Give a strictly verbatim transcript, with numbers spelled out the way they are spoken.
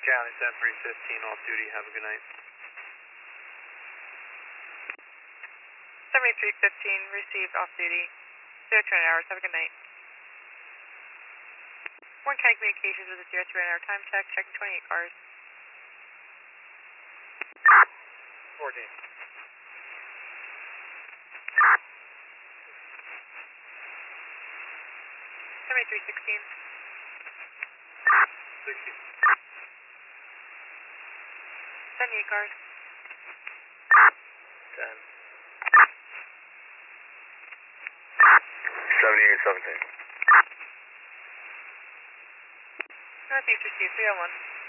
County seventy-three fifteen, off duty, have a good night. seventy-three fifteen, received off duty. zero two nine hours, have a good night. Warren County Communications with a zero three nine hour time check, checking twenty-eight cars. fourteen. seventy-three sixteen. sixteen. seventy-eight cars. ten. seventy-eight seventeen. Northeast received three oh one.